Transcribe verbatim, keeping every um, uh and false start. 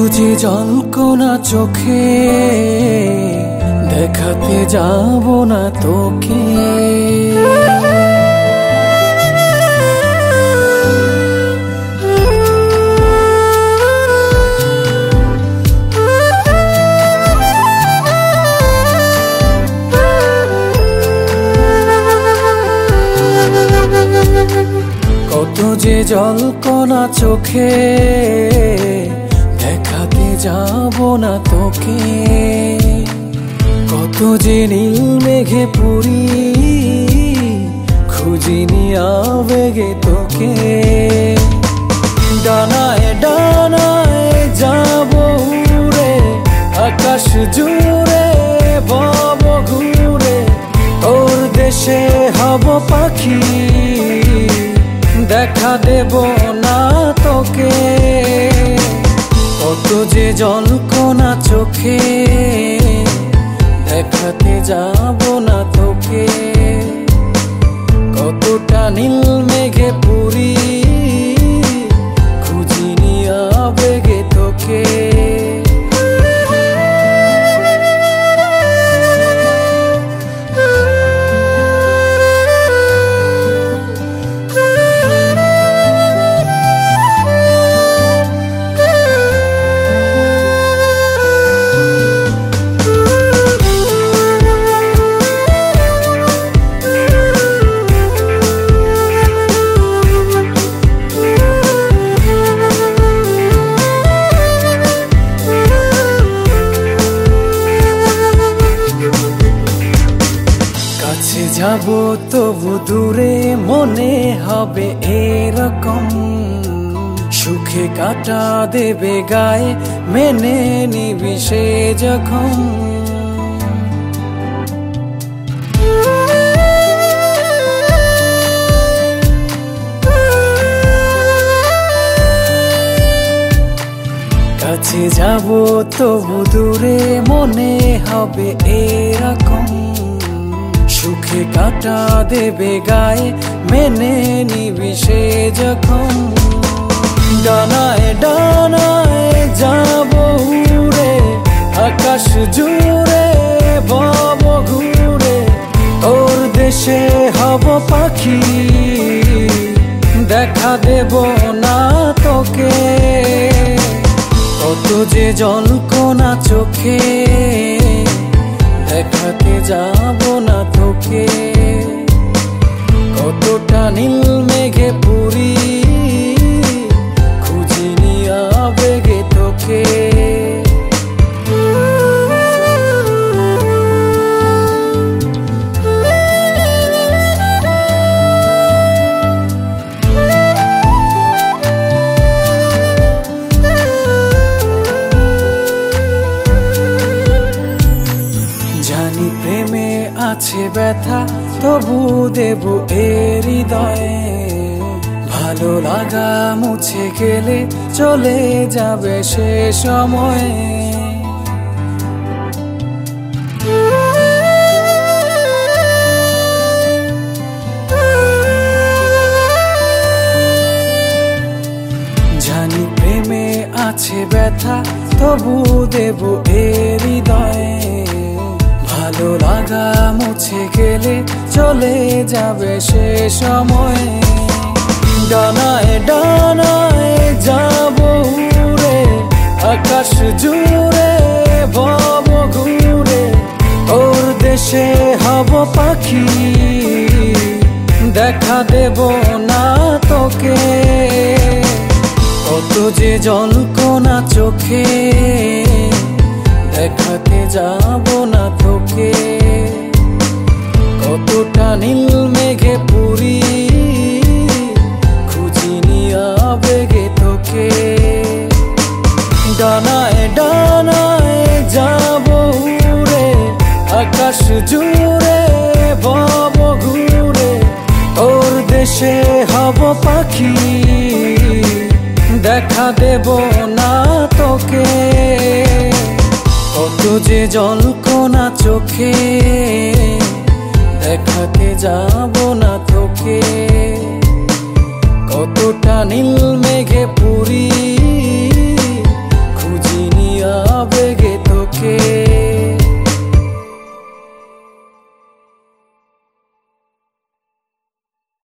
যে জলকণা চোখে দেখাতে যাব না তোকে। কত যে জলকণা চোখে দেখাতে যাব না তোকে। কত যে নীল মেঘে পুরি খুঁজিনি আবেগে তোকে। ডানায় ডানায় যাব উড়ে আকাশ জুড়ে বব ঘুরে, তোর দেশে হব পাখি দেখা দেব না তোকে। কত যে জলকণা চোখে দেখাতে যাব না তোকে। কতটা নীল মেঘে পুরি খুঁজিনি আবেগে তোকে। যাব তবু দূরে মনে হবে এরকম, সুখে কাটা দেবে গায়ে মেনে নিবি সে যখন। কাছে যাব তবু দূরে মনে হবে এরকম, সুখে কাটা দেবে গায়ে মেনে নিবি সে যখন। ডানায় ডানায় যাব উড়ে আকাশ জুড়ে বব ঘুরে, তোর দেশে হব পাখি দেখা দেব না তোকে। কত যে জলকণা চোখে দেখাতে যাব না তোকে। কতটা নীল মেঘে পুরি খুঁজিনি আবেগে তোকে। জানি প্রেমে আছে ব্যথা তবু দেব এ হৃদয়ে, ভালো লাগা মুছে গেলে চলে যাবে সে সময়ে। জানি প্রেমে আছে ব্যথা তবু দেব এ হৃদয়ে, ভালো লাগা মুছে গেলে চলে যাবে সে সময়ে। ডানায় ডানায় যাব উড়ে আকাশ জুড়ে বব ঘুরে, তোর দেশে হব পাখি দেখা দেব না তোকে। কত যে জলকণা চোখে দেখাতে যাব না তোকে। কতটা নীল মেঘে পুরি খুঁজিনি আবেগে তোকে। ডানায় ডানায় যাব উড়ে আকাশ জুড়ে বব ঘুরে, তোর দেশে হব পাখি দেখা দেব না তোকে। কত যে জলকণা চোখে দেখাতে যাব